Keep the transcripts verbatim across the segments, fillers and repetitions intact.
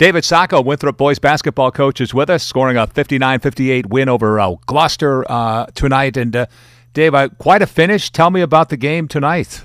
David Sacco, Winthrop boys basketball coach, is with us, scoring a fifty-nine fifty-eight win over uh, Gloucester uh, tonight. And uh, Dave, uh, quite a finish. Tell me about the game tonight.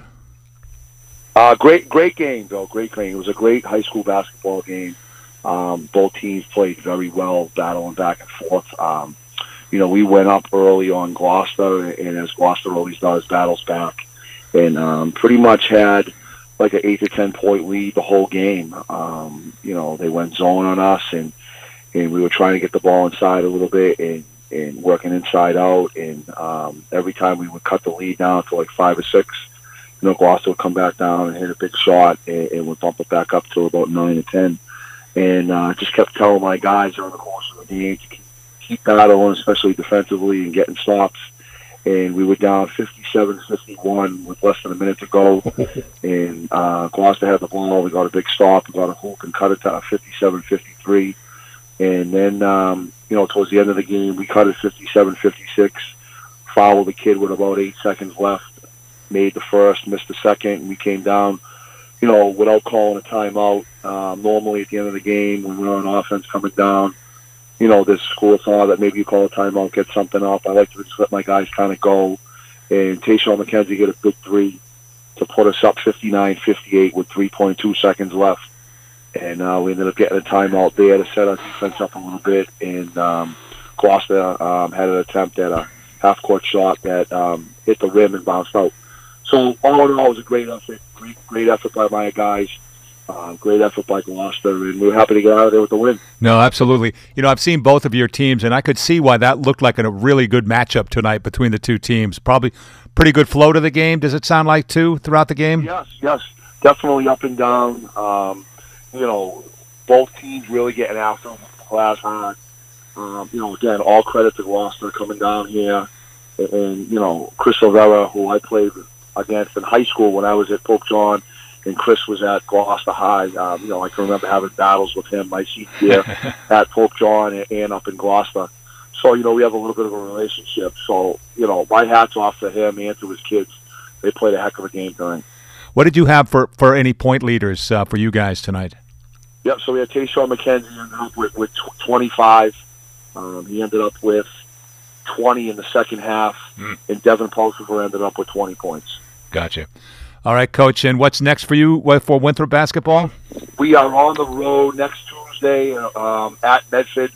Uh, great, great game, Bill. Great game. It was a great high school basketball game. Um, both teams played very well, battling back and forth. Um, you know, we went up early on Gloucester, and as Gloucester always does, battles back, and um, pretty much had like an eight to ten point lead the whole game. Um, you know, they went zone on us, and and we were trying to get the ball inside a little bit and, and working inside out. And um, every time we would cut the lead down to like five or six, you know, Gloucester would come back down and hit a big shot, and, and would bump it back up to about nine or ten. And uh, just kept telling my guys during the course of the game to keep, keep battling, especially defensively and getting stops. And we were down fifty-seven fifty-one with less than a minute to go. And uh, Gloucester had the ball. We got a big stop. We got a hook and cut it to fifty-seven fifty-three. And then, um, you know, towards the end of the game, we cut it fifty-seven fifty-six, fouled the kid with about eight seconds left, made the first, missed the second, and we came down, you know, without calling a timeout. Um, normally at the end of the game, when we're on offense coming down, you know, there's school of thought that maybe you call a timeout, get something up. I like to just let my guys kind of go. And Tayshawn McKenzie get a big three to put us up fifty-nine fifty-eight with three point two seconds left. And uh, we ended up getting a timeout there to set our defense up a little bit. And um, Gloucester um, had an attempt at a half-court shot that um, hit the rim and bounced out. So all in all, it was a great effort, great, great effort by my guys. Uh, great effort by Gloucester, and we were happy to get out of there with the win. No, absolutely. You know, I've seen both of your teams, and I could see why that looked like a really good matchup tonight between the two teams. Probably pretty good flow to the game, does it sound like, too, throughout the game? Yes, yes. Definitely up and down. Um, you know, both teams really getting after them class hard. Um, you know, again, all credit to Gloucester coming down here. And, and, you know, Chris Silvera, who I played against in high school when I was at Pope John, and Chris was at Gloucester High. Um, you know, I can remember having battles with him my senior year at Pope John and, and up in Gloucester. So, you know, we have a little bit of a relationship. So, you know, my hat's off to him and to his kids. They played a heck of a game tonight. What did you have for, for any point leaders uh, for you guys tonight? Yep, so we had Tayshawn McKenzie ended up with, with twenty-five. Um, he ended up with twenty in the second half, mm. and Devin Pulsifer ended up with twenty points. Gotcha. All right, Coach, and what's next for you for Winthrop basketball? We are on the road next Tuesday um, at Medford.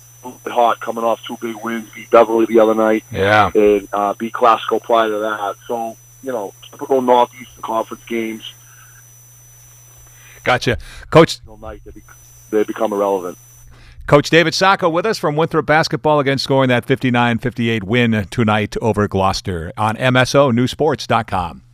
Hot, coming off two big wins, beat Beverly the other night, yeah, and uh, beat Classical prior to that. So, you know, typical Northeastern Conference games. Gotcha. Coach, night they, be, they become irrelevant. Coach David Sacco with us from Winthrop basketball, again scoring that fifty-nine fifty-eight win tonight over Gloucester on M S O News Sports dot com.